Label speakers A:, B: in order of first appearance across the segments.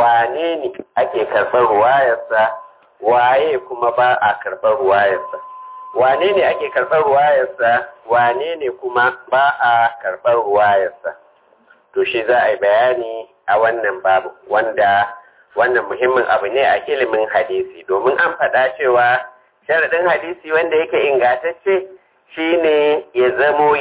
A: wane ne ake karɓar ruwayarsa waye kuma ba a karɓar ruwayarsa, wane ne ake karɓar ruwayarsa wane ne kuma ba a karɓar ruwayarsa. To shi za a yi bayani a wannan babu, wanda wannan muhimmin abu ne a ilimin hadisi, domin an faɗa cewa sharaɗin hadisi wanda yake ingantacce shine ya zamo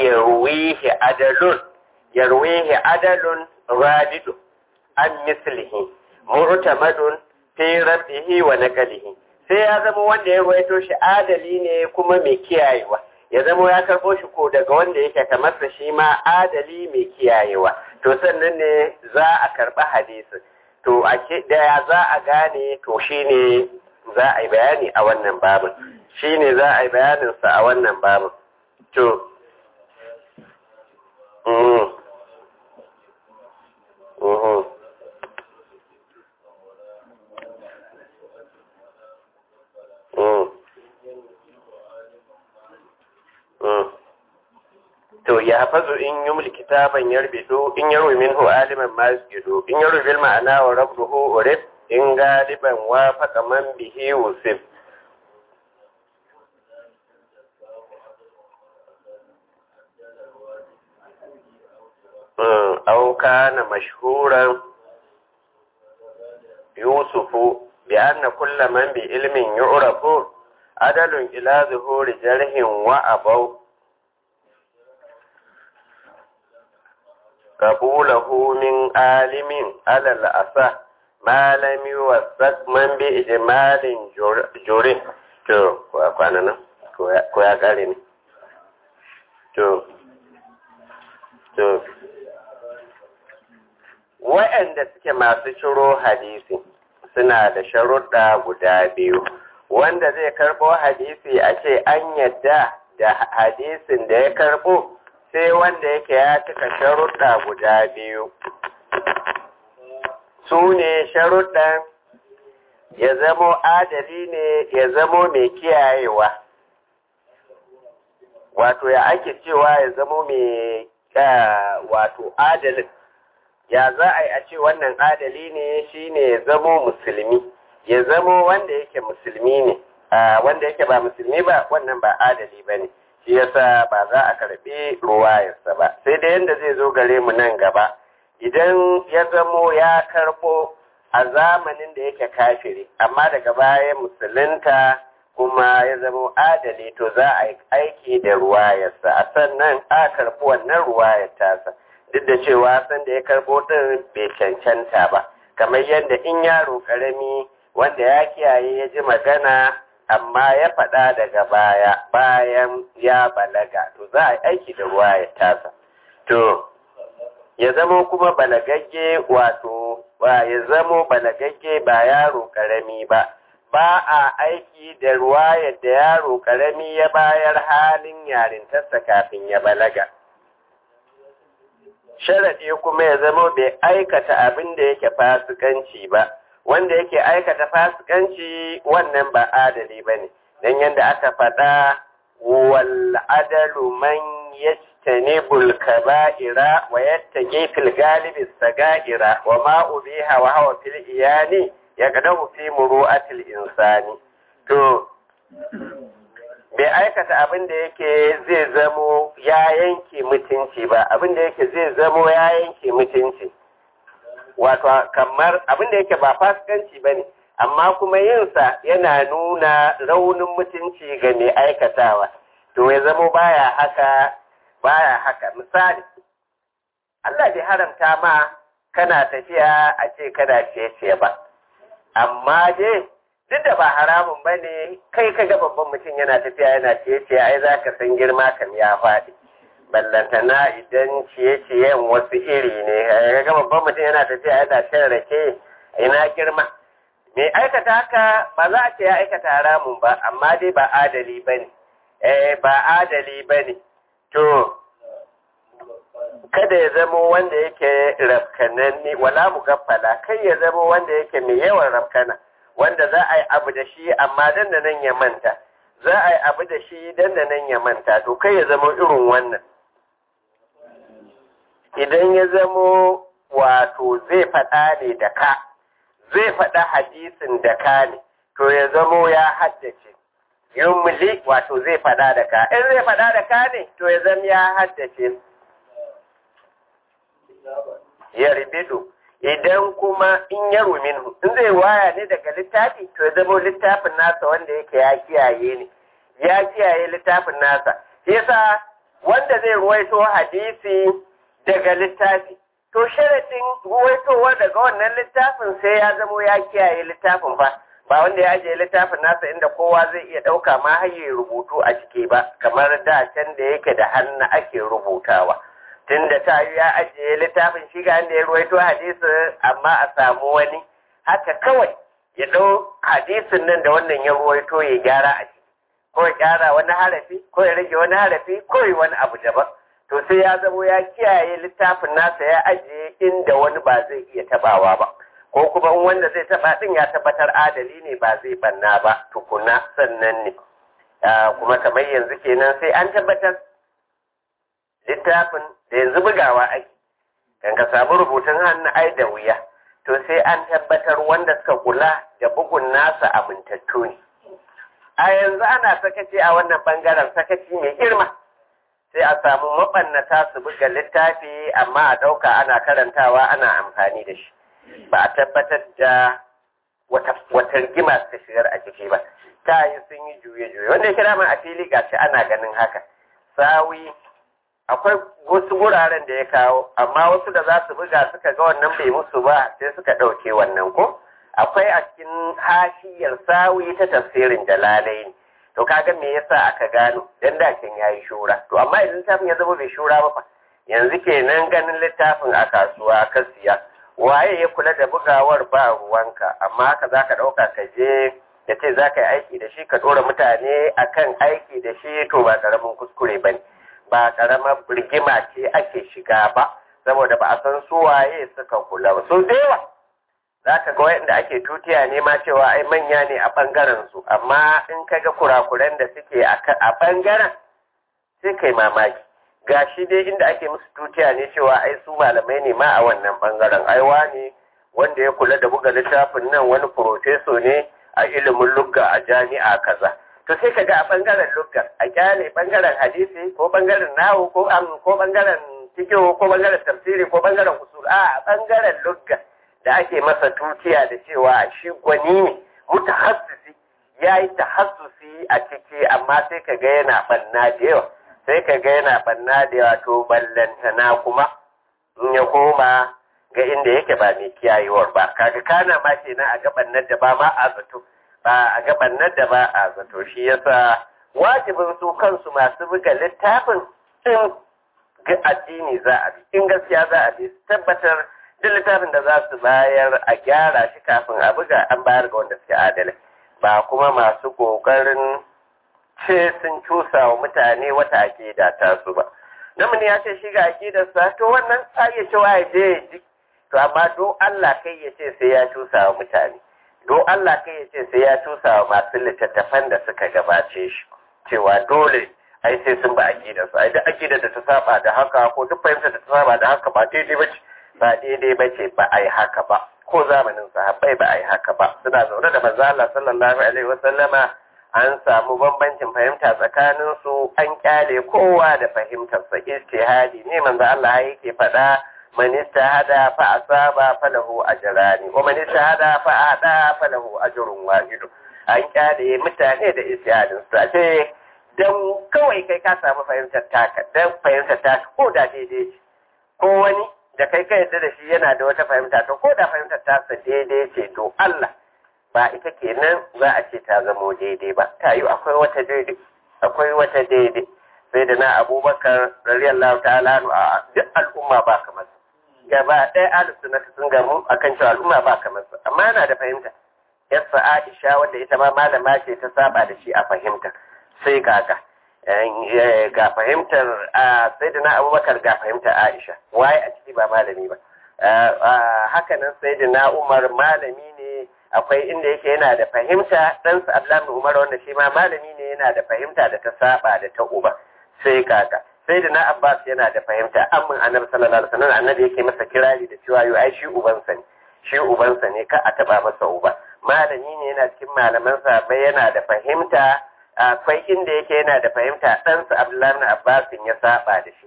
A: yarwihi adalun radidu an mislihi mu'tamadun fi rabbihi wa naqlihi. Sai ya zama wanda ya ruwaito shi adali ne kuma mai kiyayewa, ya zama ya karɓo shi ko daga wanda yake kamar sa shi ma adali mai kiyayewa, to sannan ne za a karɓi hadisin. To da ya za a gane, to shine za a yi bayani a wannan babin, shine za a yi bayaninsa a wannan babin. To to ya hafazu in yumli kitaban yarbido in yarwi minhu aliman masjidu in yarwi bil ma'ana wa rabbuhu urib in galiban wa faqa man bihi usib. أو كان مشهورا يوسف بأن كل من بعلم يعرف عدل إلى ظهور جرح وأبو قبوله من عالم على الأصح ما لم يوثق من بإجمال جرح. to kwana nan ko ya kare ne to waɗanda suke masu ciro hadisi suna da sharuɗa guda biyu. Wanda zai karɓo hadisi a ce an yadda da hadisin da ya karɓo, sai wanda yake ya cika sharuɗa guda biyu. Su ne sharuɗan ya zamo adali ne, ya zamo mai kiyayewa. Wato ya ake cewa ya zamo mai wato adalin. Ya za a yi a ce wannan adali ne shine ya zamo musulmi, ya zamo wanda yake musulmi ne, wanda yake ba musulmi ba wannan ba adali ba ne, shi yasa ba za a karɓi ruwayarsa ba. Sai da yadda zai zo gare mu nan gaba, idan ya zamo ya karɓo a zamanin da yake kafiri, amma daga baya musulunta kuma ya zamo adali, to za a yi aiki da ruwayarsa, a sannan a karɓi wannan ruwayar tasa. Duk da cewa san da ya karbo din bai cancanta ba, kamar yadda in yaro karami wanda ya kiyaye ya ji magana amma ya faɗa daga baya bayan ya balaga, to za a yi aiki da ruwa ya tasa. To ya zamo kuma balagagge, wato ya zamo balagagge ba yaro karami ba, ba a aiki da ruwa yadda yaro karami ya bayar halin yarintarsa kafin ya balaga. Sharaɗi kuma ya zama bai aikata abin da yake fasikanci ba, wanda yake aikata fasikanci wannan ba adali ba ne, don yadda aka faɗa wal adalu man yajtanibul kaba'ira wa yattaqi fil galibi sagaira wa ma ubiha wa hawa fil iyani yaqdahu fi muru'atil insani. To bai aikata abin da yake zai zamo ya yanke mutunci ba, abin da yake zai zamo ya yanke mutunci, wato kamar abin da yake ba fasikanci ba ne, amma kuma yinsa yana nuna raunin mutunci ga mai aikatawa, to ya zamo baya haka. Misali, Allah bai haramta ma kana tafiya a ce kana ciye-ciye ba, amma dai duk da ba haramun ba ne, kai ka ga babban mutum yana tafiya yana ciye-ciye, ai za ka san girma kam ya faɗi. Ballantana idan ciye-ciyen wasu iri ne, ka ga babban mutum yana tafiya yana shan rake, ina girma. Mai aikata haka ba za a ce ya aikata haramun ba, amma dai ba adali ba ne. Ba adali ba ne. To, kada ya zama wanda yake rafkananne, wala mugaffala, kai ya zama wanda yake mai yawan rafkana. Wanda za a yi abu da shi amma dan da nan ya manta, za a yi abu da shi dan da nan ya manta, to kai ya zama irin wannan. Idan ya zamo wato zai faɗa ne da ka, zai faɗa hadisin da ka ne to ya zamo ya haddace yumli wato zai faɗa da ka in zai faɗa da ka ne to ya zama ya haddace ya ribido idan kuma in ya minhu in zai waya ne daga littafi to ya zama littafin nasa wanda yake ya kiyaye ne ya kiyaye littafin nasa shi yasa wanda zai ruwaito hadisi daga littafi to sharadin ruwaitowa daga wannan littafin sai ya zama ya kiyaye littafin fa ba wanda ya ajiye littafin nasa inda kowa zai iya ɗauka ma har ya rubutu a ciki ba kamar da can da yake da hannu ake rubutawa tunda ta ya ajiye littafin shi ga inda ya ruwaito hadisi amma a samu wani haka kawai ya ɗau hadisin nan da wannan ya ruwaito ya gyara a ciki ko ya gyara wani harafi ko ya rage wani harafi ko ya wani abu daban to sai ya zamo ya kiyaye littafin nasa ya ajiye inda wani ba zai iya tabawa ba ko kuma wanda zai taba din ya tabbatar adali ne ba zai banna ba tukuna sannan ne kuma kamar yanzu kenan sai an tabbatar littafin da yanzu bugawa ake kan ka samu rubutun hannu ai da wuya to sai an tabbatar wanda suka kula da bugun nasa amintattu ne a yanzu ana sakaci a wannan bangaren sakaci mai girma sai a samu mabannata su buga littafi amma a ɗauka ana karantawa ana amfani da shi ba a tabbatar da wata rigima ta shigar a ciki ba ta yi sun yi juye-juye wanda ya kira a fili gashi ana ganin haka sawi akwai wasu wuraren da ya kawo amma wasu da za su buga suka ga wannan bai musu ba sai suka ɗauke wannan ko akwai a cikin hashiyar sawi ta tafsirin jalalai ne to kaga me yasa aka gano dan dakin yayi shura to amma idan littafin ya zama bai shura ba fa yanzu kenan ganin littafin a kasuwa ka siya waye ya kula da bugawar ba ruwanka amma haka zaka dauka ka je da ce zaka yi aiki da shi ka dora mutane akan aiki da shi to ba karamin kuskure bane ba karamar birgima ce ake shiga ba saboda ba a san su waye suka kula ba so da yawa za ka ga wanda ake tutiya ne ma cewa ai manya ne a ɓangaren su amma in ka ga kurakuran da suke a ɓangaren sai kai mamaki ga shi dai inda ake musu tutiya ne cewa ai su malamai ne ma a wannan ɓangaren aiwa ne wanda ya kula da buga littafin nan wani profeso ne a ilimin lugga a jami'a kaza to sai ka ga a ɓangaren lugga a kyale ɓangaren hadisi ko ɓangaren nahu ko ɓangaren fiqh ko ɓangaren tafsiri ko ɓangaren usul a ɓangaren lugga da ake masa tutiya da cewa shi gwani ne mutahassisi ya yi tahassusi a ciki amma sai ka ga yana banna da yawa to ballantana kuma in ya koma ga inda yake ba mai kiyayewar ba kaga kana ma kenan a gaban nan da ba ma a zato ba a gaban nan da ba a zato shi yasa wajibin su kansu masu buga littafin in ga addini za a bi in gaskiya za a bi tabbatar duk littafin da za su bayar a gyara shi kafin a buga an bayar ga wanda suke adalai ba kuma masu ƙoƙarin ce sun cusa wa mutane wata aƙida ta su ba namuni ya ce shi ga aƙidarsa to wannan ta iya cewa ya je ya ji to amma do Allah kai ya ce sai ya cusa wa mutane do Allah kai ya ce sai ya cusa wa masu littattafan da suka gabace shi cewa dole ai sai sun ba aƙidarsu ai duk aƙidar da ta saba da haka ko duk fahimtar da ta saba da haka ba daidai ba ce ba daidai ba ce ba a yi haka ba ko zamanin sahabbai ba a yi haka ba suna zaune da manzo Allah sallallahu alaihi wasallama an samu bambancin fahimta tsakanin su an kyale kowa da fahimtar sa ijtihadi ne manzo Allah yake faɗa man istahada fa asaba falahu ajrani wa man istahada fa ada falahu ajrun wahid an kyale mutane da ijtihadin su ce dan kawai kai ka samu fahimtar taka dan fahimtar taka ko da daidai ko wani da kai ka yadda da shi yana da wata fahimta to ko da fahimtar tasa daidai ce to Allah ba ita kenan za a ce ta zamo daidai ba ta yi akwai wata daidai sai da na Abubakar radiyallahu ta'ala a duk al'umma ba kamar su gaba ɗaya ahlus sunna sun gamu akan cewa al'umma ba kamar su amma yana da fahimta yarsa Aisha wanda ita ma malama ce ta saba da shi a fahimta sai kaka ga fahimtar sayyidina Abubakar ga fahimtar Aisha waye a ciki ba malami ba hakanan sayyidina Umar malami ne akwai inda yake yana da fahimta ɗansa Abdullahi Umar wanda shi ma malami ne yana da fahimta da ta saba da ta uba sai kaka sayyidina Abbas yana da fahimta amma annabi sallallahu alaihi wasallam annabi yake masa kirari da cewa yo ai shi ubansa ne shi ubansa ne ka a taba masa uba malami ne yana cikin malaman sahabbai yana da fahimta akwai inda yake yana da fahimta ɗansa Abdullahi ibn Abbas ya saba da shi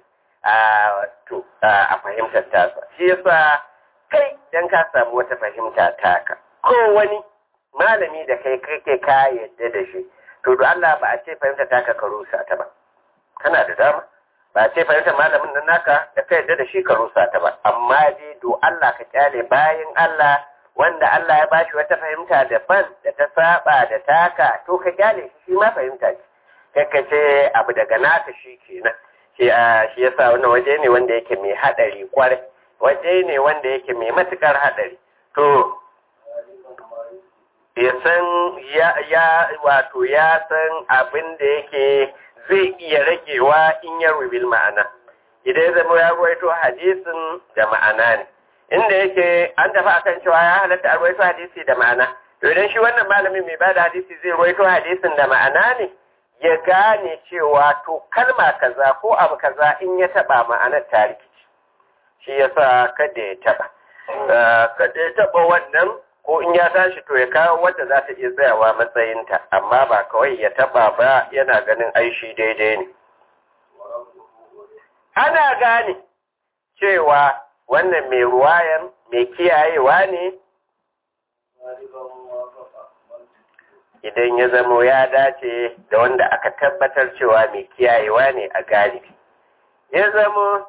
A: a fahimtar tasa shi yasa kai dan ka samu wata fahimta taka ko wani malami da kai kake ka yadda da shi to da Allah ba a ce fahimta taka ka rusa ta ba kana da dama ba a ce fahimta malamin nan naka da ka yadda da shi ka rusa ta ba amma dai do Allah ka kyale bayan Allah wanda Allah ya bashi wata fahimta daban da ta saba da taka to ka kyale shi ma fahimta ce kai ce abu daga naka shi kenan shi yasa wannan waje ne wanda yake mai hadari kwarai waje ne wanda yake mai matukar hadari to ya san ya san abin da yake zai iya ragewa in ya rubil ma'ana idan zama ya ruwaito hadisin da ma'ana ne inda yake an tafi akan cewa ya halatta a ruwaito hadisi da ma'ana to idan shi wannan malamin mai bada hadisi zai ruwaito hadisin da ma'ana ne ya gane cewa to kalma kaza ko abu kaza in ya taba ma'anar ta rikici shi yasa kada ya taba wannan ko in ya tashi to ya kawo wadda za ta iya tsayawa matsayinta amma ba kawai ya taba ba yana ganin aishi daidai ne ana gane cewa wannan mai ruwayan mai kiyayewa ne idan ya zamo ya dace da wanda aka tabbatar cewa mai kiyayewa ne a galibi ya zamo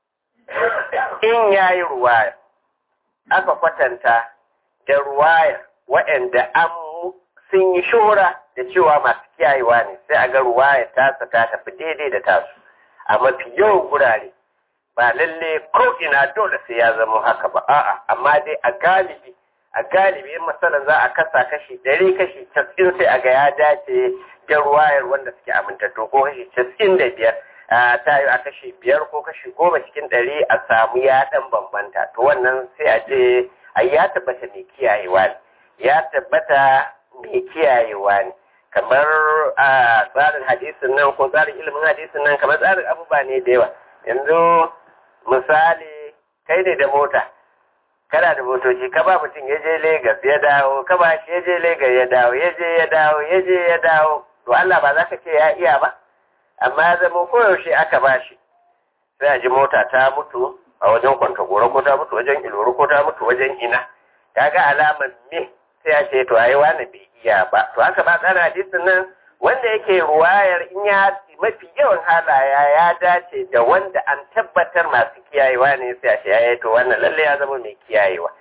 A: in yayi ruwaya aka kwatanta da ruwaya waɗanda an sun yi shura da cewa masu kiyayewa ne sai a ga ruwaya ta tafi daidai da tasu a mafi yawan gurare ba lalle ko ina dole sai ya zama haka ba a'a amma dai a galibi in matsalan za a kasa kashi 100 kashi 90 sai a ga ya dace da ruwayar wanda suke amintattu ko kashi 95 ta yi a kashi 5 ko kashi 10 cikin 100 a samu ya dan bambanta to wannan sai a ce ai ya tabbata mai kiyayewa ne ya tabbata mai kiyayewa ne kamar tsarin hadisin nan ko tsarin ilimin hadisin nan kamar tsarin abubuwa ne da yawa yanzu misali kai ne da mota kana da motoci ka ba mutum ya je Legas ya dawo ka ba shi ya je Legas ya dawo ya je ya dawo to Allah ba za ka ce ya iya ba amma ya zama koyaushe aka ba shi sai a ji mota ta mutu a wajen Kwantagora ko ta mutu wajen Ilori ko ta mutu wajen ina kaga alaman me sai ya ce to ai wani bai iya ba to haka ba tsara hadisin nan wanda yake ruwayar in ya mafi yawan halaya ya dace da wanda an tabbatar masu kiyayewa ne sai a ce ya to wannan lalle ya zama mai kiyayewa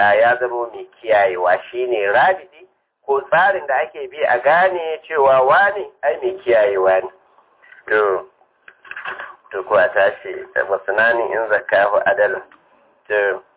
A: shine rabidi ko tsarin da ake bi a gane cewa wani ai mai kiyayewa ne to ko a tashi da masananin in zakahu adalin to